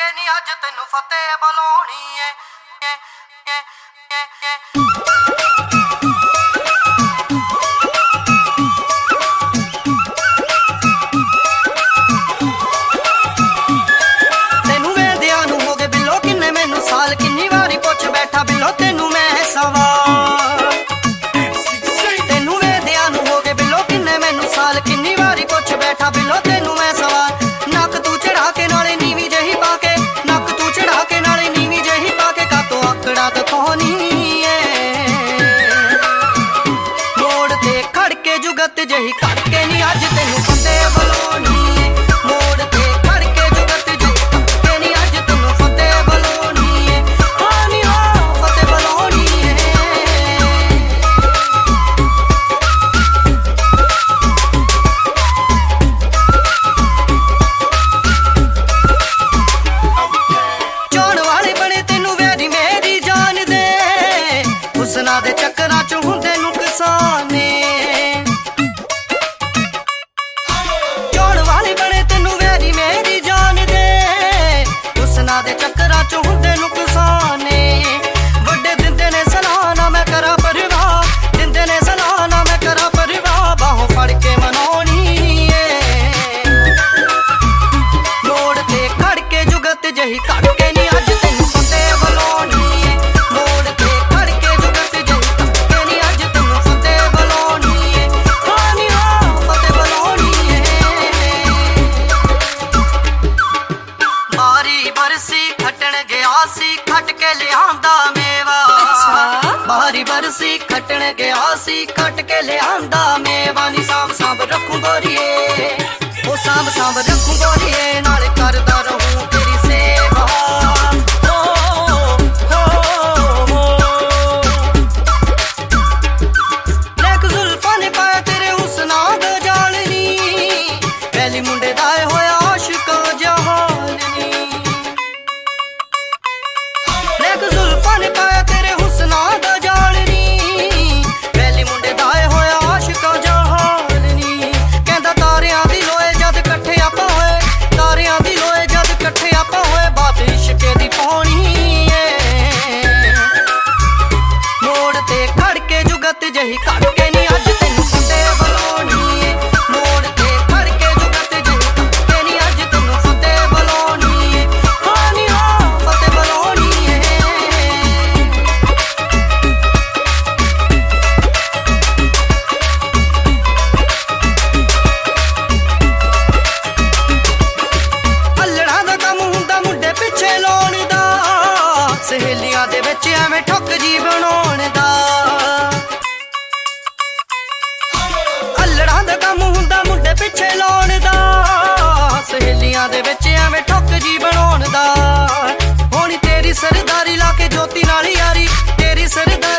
ਕੇ ਨੀ ਅੱਜ ਤੈਨੂੰ ਫਤਿਹ ਬੁਲਾਉਣੀ ਏ। ਤੈਨੂੰ ਵੇਂਦਿਆਂ ਨੂੰ ਹੋ ਗਏ ਬਿੱਲੋ ਕਿੰਨੇ ਮੈਨੂੰ ਸਾਲ, ਕਿੰਨੀ ਵਾਰੀ ਪੁੱਛ ਬੈਠਾ ਬਿੱਲੋ ਤੈਨੂੰ ਮੈਂ ਸਵਾਲ। ਤੈਨੂੰ ਵੇਂਦਿਆਂ ਨੂੰ ਹੋ ਗਏ ਬਿੱਲੋ ਕਿੰਨੇ ਮੈਨੂੰ ਸਾਲ, ਕਿੰਨੀ ਵਾਰੀ ਪੁੱਛ ਬੈਠਾ ਬਿੱਲੋ ਤੈਨੂੰ ਮੈਂ ਸਵਾਲ। ਨੱਕ ਤੂੰ ਚੜਾ ਕੇ ਨਾਲੇ ਨੀਵੀਂ ਜਿਹੀ ਪਾ ਕੇ, ਨੱਕ ਤੂੰ ਚੜਾ ਕੇ ਨਾਲੇ ਨੀਵੀਂ ਜਿਹੀ ਪਾ ਕੇ ਕਾਤੋਂ ਆਕੜਾ ਦਿਖਾਉਣੀ ਏ। ਮੋੜ ਤੇ ਖੜ ਕੇ ਜੁਗਤ ਜਿਹੀ ਕਰਕੇ ਨੀ ਅੱਜ ਤੈਨੂੰ ਫਤਿਹ ਬੁਲਾਉਣੀ ਏ। ਮੋੜ ਤੇ ਖੜ ਕੇ ਜੁਗਤ ਜਿਹੀ ਕਰਕੇ ਨੀ ਅੱਜ ਤੈਨੂੰ ਫਤਿਹ ਬੁਲਾਉਣੀ ਏ। ਹਾਂ ਨੀ ਹਾਂ ਫਤਿਹ ਬੁਲਾਉਣੀ ਏ। ਚੋਣ ਵਾਲੇ ਬਣੇ ਤੈਨੂੰ ਵੈਰੀ ਮੇਰੀ ਜਾਨ ਦੇ, ਹੁਸਨਾ ਦੇ ਚੱਕਰਾਂ ਚ ਹੁੰਦੇ ਨੁਕਸਾਨੇ। ਚੋਣ ਵਾਲੇ ਬਣੇ ਤੈਨੂੰ ਵੈਰੀ ਮੇਰੀ ਜਾਨ ਦੇ, ਹੁਸਨਾ ਦੇ ਚੱਕਰਾਂ ਚ ਹੁੰਦੇ ਨੁਕਸਾਨੇ। ਵੱਡੇ ਦਿੰਦੇ ਨੇ ਸਲਾਹ ਨਾ ਮੈਂ ਕਰਾਂ ਪਰਵਾਹ, ਦਿੰਦੇ ਨੇ ਸਲਾਹ ਨਾ ਮੈਂ ਕਰਾਂ ਪਰਵਾਹ, ਬਾਹੋਂ ਫੜ ਕੇ ਮਨਾਉਣੀ ਏ। ਮੋੜ ਤੇ ਖੜ ਕੇ ਜੁਗਤ ਜਿਹੀ ਕਰਕੇ ਨੀ ਅੱਜ ਤੈਨੂੰ ਫਤਿਹ ਬੁਲਾਉਣੀ ਏ। ਮੋੜ ਤੇ ਖੜ ਕੇ ਜੁਗਤ ਜਿਹੀ ਕਰਕੇ ਨੀ ਅੱਜ ਤੈਨੂੰ ਫਤਿਹ ਬੁਲਾਉਣੀ ਏ। ਹਾਂ ਨੀ ਹਾਂ ਫਤਿਹ ਬੁਲਾਉਣੀ ਏ। ਬਾਰੀ ਬਰਸੀ ਖੱਟਣ ਗਿਆ ਸੀ ਖੱਟ ਕੇ ਲਿਆਂਦਾ ਮੇਵਾ। ਬਾਰੀ ਬਰਸੀ ਖੱਟਣ ਗਿਆ ਸੀ ਖੱਟ ਕੇ ਲਿਆਂਦਾ ਮੇਵਾ। ਨੀ ਸਾਂਭ ਸਾਂਭ ਰੱਖੂ ਗੋਰੀਏ, ਉਹ ਸਾਂਭ ਸਾਂਭ ਰੱਖੂ ਗੋਰੀਏ, ਨਾਲੇ ਕਰਦਾ ਰਹੂੰ ਤੇਰੀ ਸੇਵਾ। ਲੈਕ ਜ਼ੁਲਫਾਂ ਨੇ ਪਾਇਆ ਤੇਰੇ ਹੁਸਨਾ ਦਾ ਜਾਲ ਨੀ, ਪਹਿਲੀ ਮੁੰਡੇ ਦਾ ਹੋਇਆ ਆਸ਼ਿਕਾਂ ਜਹਾਲ ਨੀ। ਲੈਕ ਜ਼ੁਲਫਾਂ ਨੇ ਪਾਇਆ ਤੇਰੇ ਹੁਸਨਾ ਦਾ ਜਾਲ ਨੀ, ਪਹਿਲੀ ਮੁੰਡੇ ਦਾ ਹੋਇਆ ਆਸ਼ਿਕਾਂ ਜਹਾਲ ਨੀ। ਕਹਿੰਦਾ ਤਾਰਿਆਂ ਦੀ ਲੋਏ ਜਦ ਇਕੱਠੇ ਆਪਾਂ ਹੋਏ, ਤਾਰਿਆਂ ਦੀ ਲੋਏ ਜਦ ਇਕੱਠੇ ਆਪਾਂ ਹੋਏ, ਬਾਤ ਇਸ਼ਕੇ ਦੀ ਪਾਉਣੀ ਏ। ਮੋੜ ਤੇ ਖੜ ਕੇ ਜੁਗਤ ਜਿਹੀ ਕਰਕੇ ਨੀ ਅੱਜ ਤੈਨੂੰ ਫਤਿਹ ਬੁਲਾਉਣੀ ਏ। ਮੋੜ ਤੇ ਖੜ ਕੇ ਜੁਗਤ ਜਿਹੀ ਕਰਕੇ ਨੀ ਅੱਜ ਤੈਨੂੰ ਫਤਿਹ ਬੁਲਾਉਣੀ ਏ। ਹਾਂ ਨੀ ਹਾਂ ਫਤਿਹ ਬੁਲਾਉਣੀ ਏ। ਅੱਲੜਾਂ ਦਾ ਕੰਮ ਹੁੰਦਾ ਮੁੰਡੇ ਪਿੱਛੇ ਲਾਉਣ ਦਾ, ਸਹੇਲੀਆਂ ਦੇ ਵਿੱਚ ਐਵੇਂ ਠੱਕ ਜੀ ਬਣਾਉਣ ਦਾ। ਅੱਲੜਾਂ ਦਾ ਕੰਮ ਹੁੰਦਾ ਮੁੰਡੇ ਪਿੱਛੇ ਲਾਉਣ ਦਾ, ਸਹੇਲੀਆਂ ਦੇ ਵਿੱਚ ਐਵੇਂ ਠੱਕ ਜੀ ਬਣਾਉਣ ਦਾ। ਹੋਣੀ ਤੇਰੀ ਸਰਦਾਰੀ ਲਾ ਕੇ ਜੋਤੀ ਨਾਲ ਯਾਰੀ, ਤੇਰੀ ਸਰਦਾਰੀ